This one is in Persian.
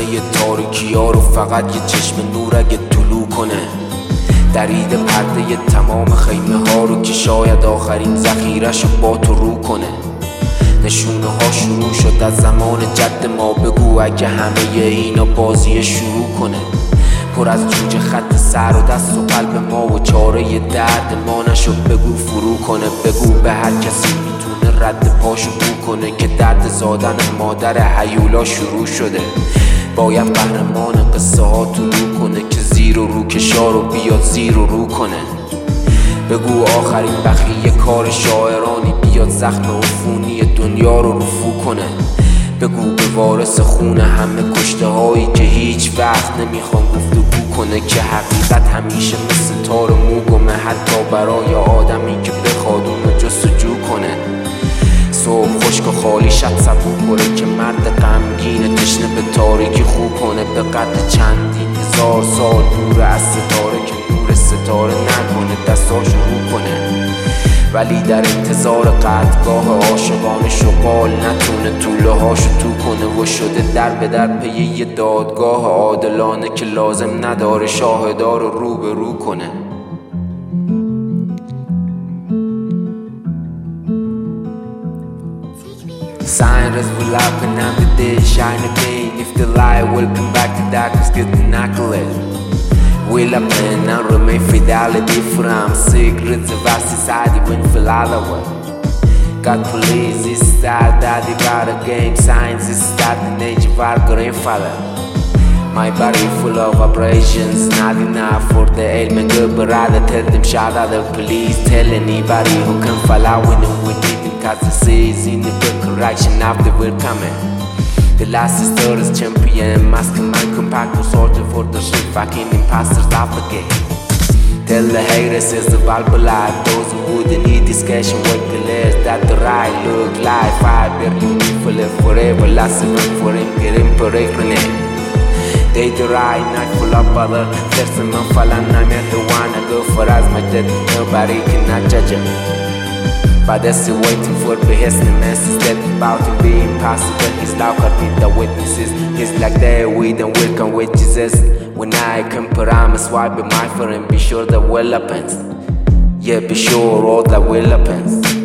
تاریکی ها رو فقط یه چشم نور اگه طلوع کنه. درید پرده تمام خیمه ها رو که شاید آخرین ذخیرش رو با تو رو کنه. نشونه ها شروع شد از زمان جد ما، بگو اگه همه اینا بازی شروع کنه. پر از جوجه خط سر و دست و قلب ما و چاره درد ما نشد بگو فرو کنه. بگو به هر کسی میتونه رد پاشو بو کنه که درد زادن مادر هیولا شروع شده. باید قهرمان قصه ها طلوع کنه که زیر و رو کشا رو بیاد زیر و رو کنه. بگو آخرین بخیه کار شاعرانی بیاد زخم عفونی دنیا رو رفو کنه. بگو به وارث خون همه کشته هایی که هیچ وقت نمیخوان گفتگو کنه که حقیقت همیشه مثل تار موگمه، حتی برای آدمی که بخواد اونو جستجو کنه. صبح خشک و خالی شب سبو پره که مرد غمگین تشنه به تاریکی خو کنه. به قد چندین هزار سال دور از ستاره که نور ستاره نکنه دستاشو رو کنه. ولی در انتظار قطعگاه عاشقانه شغال نتونه طوله هاشو تو کنه و شده در به در پی یه دادگاه عادلانه که لازم نداره شاهدار رو روبرو کنه. Sirens will up and I'm the day shine again. If the light will come back to darkness, get the knuckle. Will up and I remain fidelity from secrets of our society when feel otherwise. God police is that daddy about a game. Science is that the nature of our grandfather. My body full of vibrations, not enough for the ailment good, but rather tell them shout out the police. Tell anybody who can fall out when we need them, cause the seas in the good correction after we're coming. The last sister is champion, mastermind compact was sorted for the shit, fucking imposters out the gate. Tell the haters it's the Bible life, those who wouldn't need discussion work the less that the right look like. I barely need for live forever, last event for him, get him per grenade. They the right night full of other, there's a man falling, I'm at the one I go for as much that nobody cannot judge him. But they're still waiting for the behest message that about to be impossible. His love got with the witnesses. He's like that we don't welcome with Jesus. When I come promise wipe my for him, be sure that will happens. Yeah, be sure all that will happens.